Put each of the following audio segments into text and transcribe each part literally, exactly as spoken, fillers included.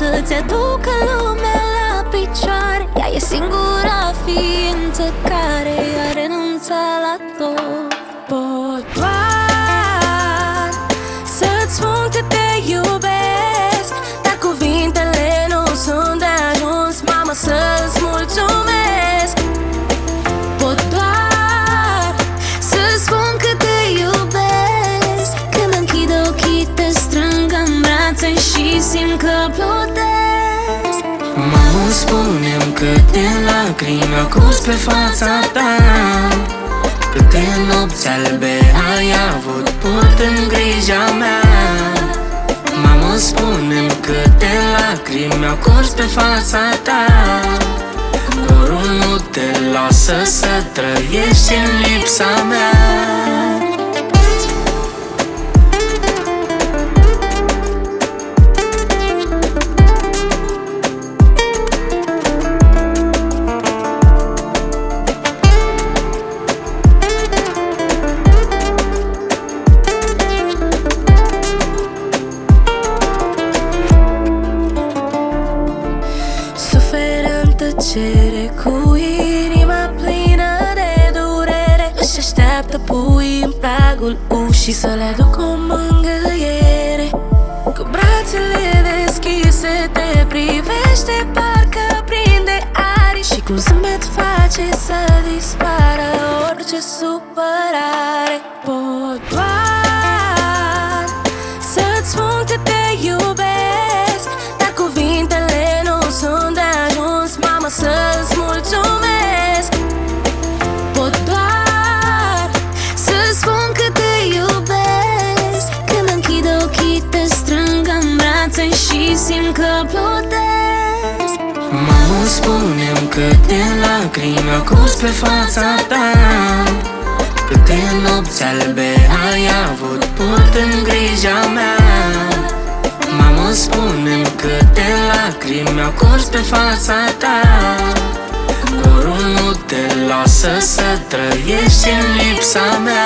să-ți aducă lumea la picioare. Ea e singura ființă care a renunțat la tot. Pot doar să-ți spun că te iubesc, dar cuvintele nu sunt de ajuns, mama, să-ți mulțumesc. Pot doar să-ți spun că te iubesc, când închid ochii te strâng în brațe și simt că plutesc. Mamă, spune-mi câte lacrimi au curs pe fața ta, câte nopți albe ai avut purtând grija mea. Mamă, spune-mi câte lacrimi au curs pe fața ta, dorul nu te lasă să trăiești în lipsa mea. Tăcere, cu inima plină de durere, își așteaptă puii în pragul ușii să le aduc o mângâiere. Cu brațele deschise te privește, parcă prinde aripi, și cu zâmbet face să dispară orice supărare. Pot doar să-ți spun că te iubesc, dar cuvintele nu sunt de ajuns, mama, să-ți mulțumesc. Pot doar să-ți spun că te iubesc, când închid ochii te strâng în brațe și simt că plutesc. Mamă, spune-mi câte lacrimi au curs pe fața ta, câte nopți albe ai avut purtând grija mea. Mamă, spune-mi câte lacrimi au curs pe fața ta, dorul nu te lasă să trăiești în lipsa mea.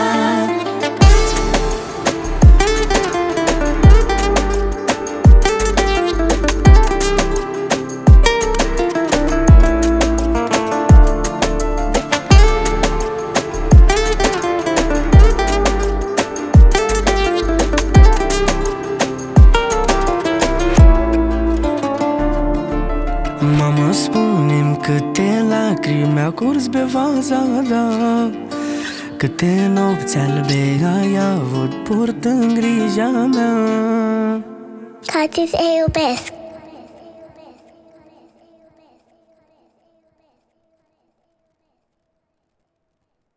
Mamă, spune-mi câte lacrimi au curs pe fața ta, câte nopți albe ai avut purtând grija mea. Tati, te iubesc.